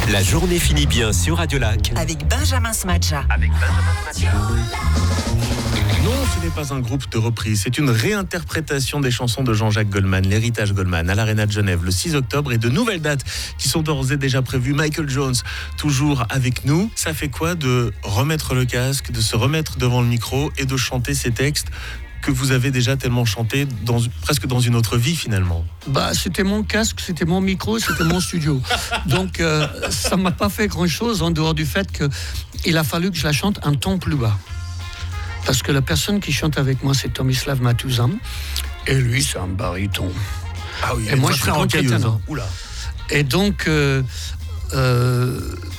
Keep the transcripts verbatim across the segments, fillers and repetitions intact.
La journée finit bien sur Radio Lac. Avec Benjamin Smadja. Avec Benjamin Smadja. Non, ce n'est pas un groupe de reprise, c'est une réinterprétation des chansons de Jean-Jacques Goldman, l'héritage Goldman, à l'Arena de Genève le six octobre, et de nouvelles dates qui sont d'ores et déjà prévues. Michael Jones, toujours avec nous. Ça fait quoi de remettre le casque, de se remettre devant le micro et de chanter ces textes que vous avez déjà tellement chanté, dans, presque dans une autre vie finalement? Bah, c'était mon casque, c'était mon micro, c'était mon studio. Donc euh, ça m'a pas fait grand-chose en dehors du fait qu'il a fallu que je la chante un ton plus bas. Parce que la personne qui chante avec moi, c'est Tomislav Matuzan, et lui, c'est un baryton. Ah oui, et moi, je suis contre-ténor. Oula. Et donc, euh, euh,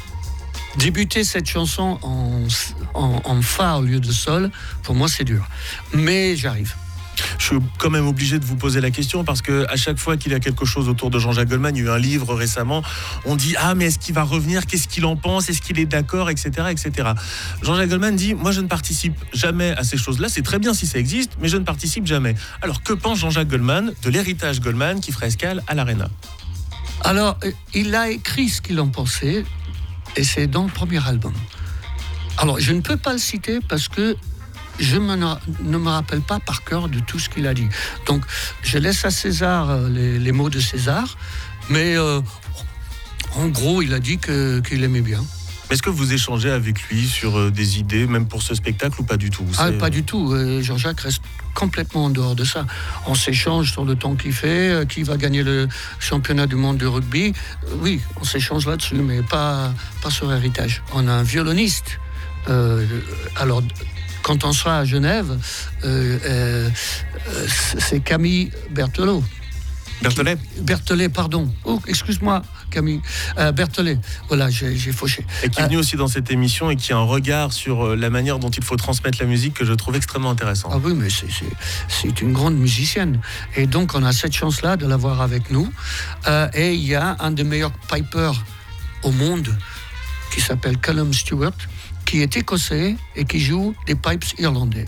débuter cette chanson en, en, en fa au lieu de sol, pour moi, c'est dur. Mais j'arrive. Je suis quand même obligé de vous poser la question parce que à chaque fois qu'il y a quelque chose autour de Jean-Jacques Goldman, il y a eu un livre récemment, on dit ah mais est-ce qu'il va revenir, qu'est-ce qu'il en pense, est-ce qu'il est d'accord, et cetera, et cetera. Jean-Jacques Goldman dit moi je ne participe jamais à ces choses-là, c'est très bien si ça existe, mais je ne participe jamais. Alors que pense Jean-Jacques Goldman de l'héritage Goldman qui fera escale à l'Arena? Alors il a écrit ce qu'il en pensait et c'est dans le premier album. Alors je ne peux pas le citer parce que je me, ne me rappelle pas par cœur de tout ce qu'il a dit. Donc, je laisse à César les, les mots de César, mais euh, en gros, il a dit que, qu'il aimait bien. Est-ce que vous échangez avec lui sur euh, des idées, même pour ce spectacle, ou pas du tout? Ah, pas du tout. Euh, Jean-Jacques reste complètement en dehors de ça. On s'échange sur le temps qu'il fait, euh, qui va gagner le championnat du monde de rugby. Euh, oui, on s'échange là-dessus, mais pas, pas sur héritage. On a un violoniste. Euh, alors... Quand on sera à Genève, euh, euh, c'est Camille Berthelot. Berthelet qui, Berthelet, pardon. Oh, excuse-moi, Camille. Euh, Berthelet, voilà, j'ai, j'ai fauché. Et qui est venu euh, aussi dans cette émission et qui a un regard sur la manière dont il faut transmettre la musique que je trouve extrêmement intéressant. Ah oui, mais c'est, c'est, c'est une grande musicienne. Et donc, on a cette chance-là de l'avoir avec nous. Euh, et il y a un des meilleurs pipers au monde qui s'appelle Callum Stewart, qui est écossais et qui joue des pipes irlandais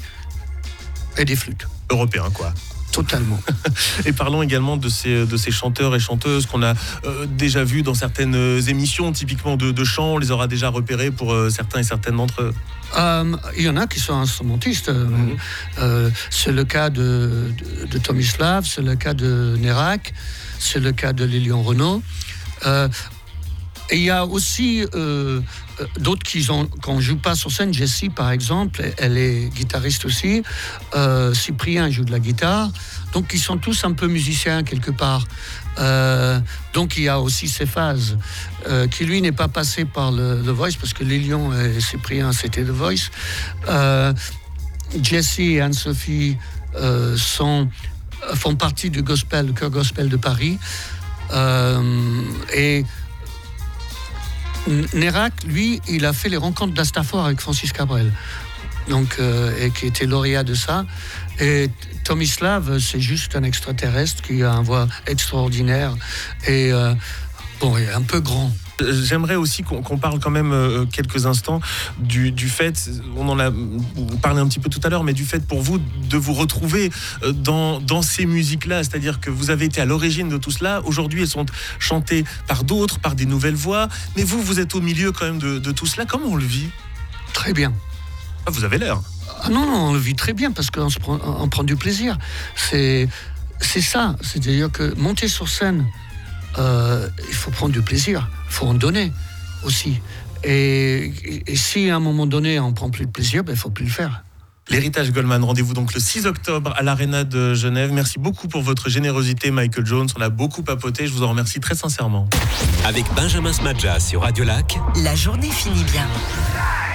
et des flûtes. Européens, quoi. Totalement. Et parlons également de ces, de ces chanteurs et chanteuses qu'on a euh, déjà vus dans certaines émissions, typiquement de, de chant. On les aura déjà repérés pour euh, certains et certaines d'entre eux. Euh, il y en a qui sont instrumentistes. Mm-hmm. Euh, c'est le cas de, de, de Tomislav, c'est le cas de Nerak, c'est le cas de Lilian Renaud. Euh, et il y a aussi... Euh, d'autres qui ne jouent pas sur scène. Jessie, par exemple, elle est guitariste aussi. Euh, Cyprien joue de la guitare. Donc, ils sont tous un peu musiciens quelque part. Euh, donc, il y a aussi ces phases euh, qui, lui, n'est pas passé par le, le Voice, parce que Lilian et Cyprien, c'était le Voice. Euh, Jessie et Anne-Sophie euh, sont, font partie du gospel, le chœur gospel de Paris. Euh, et Nerak, lui, il a fait les rencontres d'Astafor avec Francis Cabrel, donc, euh, et qui était lauréat de ça. Et Tomislav, c'est juste un extraterrestre qui a une voix extraordinaire et euh, bon, un peu grand. J'aimerais aussi qu'on, qu'on parle quand même euh, quelques instants du, du fait, on en a parlé un petit peu tout à l'heure, mais du fait pour vous de vous retrouver dans, dans ces musiques-là, c'est-à-dire que vous avez été à l'origine de tout cela. Aujourd'hui, elles sont chantées par d'autres, par des nouvelles voix, mais vous, vous êtes au milieu quand même de, de tout cela. Comment on le vit? Très bien. Ah, vous avez l'air. Ah non, non, on le vit très bien parce qu'on se prend, on prend du plaisir. C'est, c'est ça, c'est-à-dire que monter sur scène, Euh, il faut prendre du plaisir, il faut en donner aussi. Et, et, et si à un moment donné on ne prend plus de plaisir, ben, il ne faut plus le faire. L'héritage Goldman, rendez-vous donc le six octobre à l'Arena de Genève. Merci beaucoup pour votre générosité, Michael Jones. On a beaucoup papoté, je vous en remercie très sincèrement. Avec Benjamin Smadja sur Radio Lac. La journée finit bien.